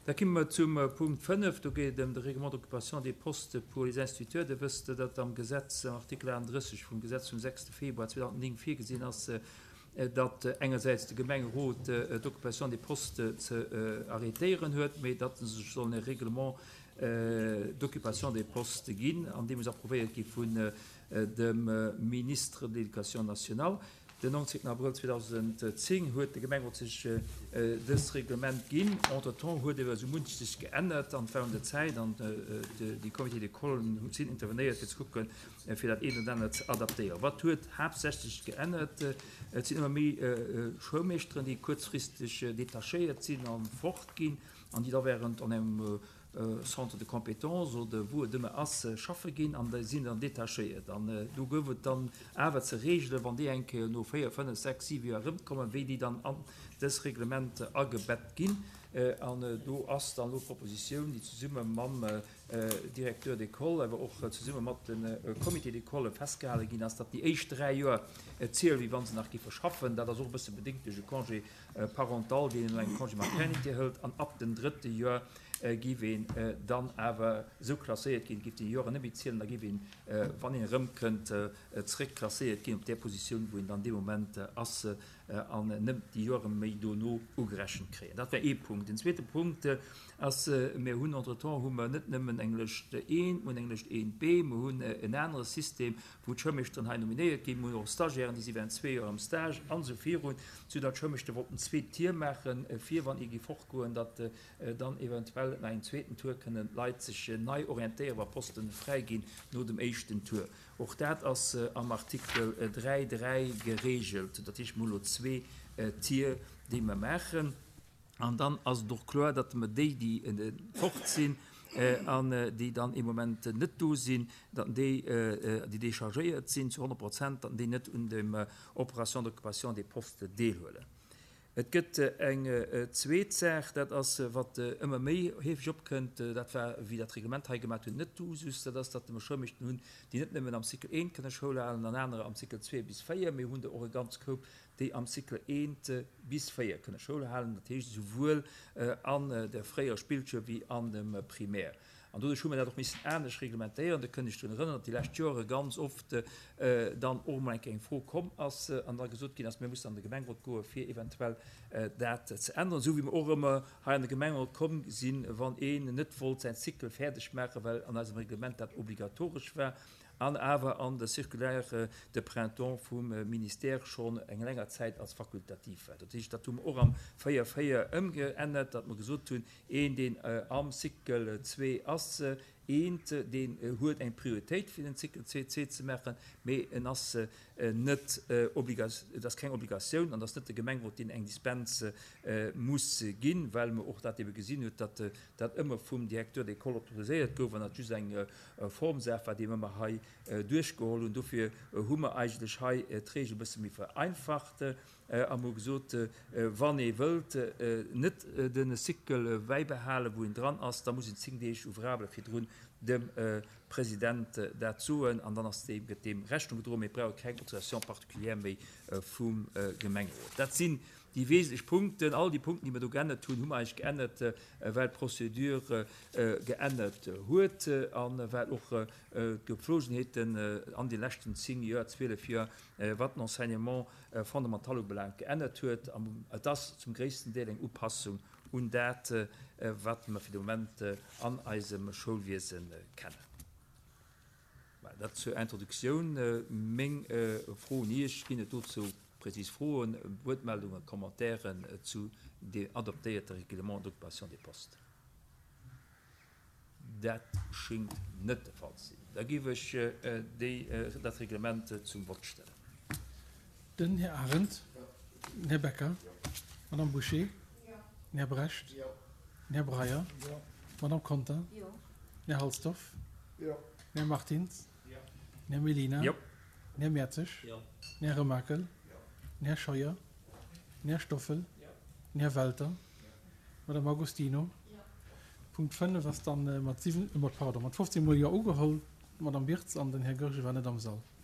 Da kommen wir zum Punkt 5, da geht um die Reglement d'Occupation des Postes pour les instituteurs. Da wisst ihr, dass am Gesetz, Artikel 31 vom Gesetz vom 6. Februar 2004 gesehen hast, dass einerseits die Gemeinderat d'Occupation des Postes zu arrêtieren hat, aber dass es schon ein Reglement d'Occupation des Postes gehen, an dem es approviert von dem Ministre de l'Éducation nationale. Den 19. April 2010 huet de Gemeng sich das Reglement gin. Entretemps huet er so munch sich geändert an der Zeit an die Komitee de Kollen sind interveniert jetzt gucken fir dat eben dann zu adaptieren. Wat huet hauptsächlich geändert sind immer mehr Schulmeisteren, die kurzfristig detachiert sind an fortgin, an die da während an einem Centre de Kompetenz oder wo dëmme ass schaffe gin an der sinn an detachiert. Du gowet dann awer ze regle, wann die enke no 4, 5, 6, 7 rëmkommen, wie die dann an des Reglement agebett gin. Du ass dann no Propositionun, die zu summe mam Direkteur d'école, awer och zu summe mat den Komitee d'école festgehalen gin, ass dat die eich 3 Joer ziel wie wann ze nach gi verschaffen, dat as bisse bedingte Congé parental, wie en Congé maternité hëlt an ab den 3. Jahr giwen dann awer so klassiert gin, gibt die Jore nebizielen, da giwen wann en Rëm kënnt zréck klassiert gin op der Position, wo en an de moment asse an nëmmt die Jore méi do no ugerechen kreen. Dat war Punkt. Den zweite Punkt ass mé hunn entretemps hun net nëmmen Englisch 1 und Englisch 1b, hunn en anderes System, wo d'Schëmmecht an ha nominiert gin hun Stagiieren, die iwwen 2 Jahre am Stage an sofir hun zu dat Schëmmechte wollten 2 Tier machen, 4 wann igi fortgoen, dat dann eventuell en zweiten Tour können Leipzig neu orientierbar Posten freigehen nur dem ersten Tour. Auch dat als am Artikel 3.3 geregelt, dat ist Mulo 2 Tier, die wir machen. Und dann als doch klar, dass wir die fortziehen, die dann im Moment nicht do sind, die déchargiert sind zu 100%, die nicht in der Operation d'Occupation des Postes deelhullen. Et gibt eng Zweetsäch, dat ass wat immer méi hefig opkënnt, dat war wie dat Reglement ha gemacht hun net dass dat schëmmechten hunn, die net nimmen am Artikel 1 kënne Schule an andere am Artikel 2 bis 4 méi hunn de ganz grob, déi am Artikel 1 bis 4 kënne Schule halen, dat hecht sowohl an der freier Spielsche wie an dem Primär. Und du schon doch miss ernst reglementieren, da kann ich schon erinnern, die letzte Jahre ganz oft dann eng vorkommen als an der gesucht gehen, als wir muss an der Gemeinde go für eventuell dat zu ändern, so wie wir auch immer an der Gemeinde kommen sind, wann net wohl sein Cykel fertig machen, weil an diesem Reglement dat obligatorisch war. Aber an der zirkuläre de Printemps vom Ministère schon eng längernger Zeit als fakultativ. Das ist dat auch am Feier umgeändert, dat man gesucht tun den am Cykel 2 Asse den huet eng Priorität für den Cykel CC zu machen, das keine Obligation an das net Gemeng wo den eng Dispense muss gin, weil man auch dat gesinn hue, dat immer vum Direktor de kolorisiert go eng Formsäfer, die man ha durchgeholt und dafür hummer eigentlich Träge bis mir vereinfachte am gesot wann wölt net den Cykel weibehalen, wo dran ass, da muss favorabel fir run dem Präsident dazu an dann dem Rechnung bra keine Autorisation partikulier vum Gemengerot. Dat sind die wesentlichen Punkte, all die Punkte, die wir gerne tun, haben eigentlich geändert, weil Prozedur geändert huet, weil auch Gepflogenheiten an die letzten 10 Jahren, 12 Jahren, was Enseignement fundamental belangt geändert huet, das zum größten Teil eine Anpassung und das, was wir für den Moment an unserem Schulwesen kennen. Das zur Introduktion. Meine Frau und ich gehen dazu präzise Fragen, Wortmeldungen, Kommentare zu dem adoptierten Reglement d'Occupation des Postes. Das scheint nicht der Fall zu sein. Da gebe ich das Reglement zum Wort stellen. Den Herr Arendt, Herr Becker, Madame Boucher, Herr Brecht, Herr Breyer, Madame Konter, Herr Halsdorf, Herr Martins, Herr Melina, Herr Merzig, Herr Remakel, Herr Scheuer, Herr Stoffel, Herr Walter, Madame Agostino. Punkt 5, was dann mit 15 Millionen geholt, Madame Birz an den Herr Görge war nicht am Saal.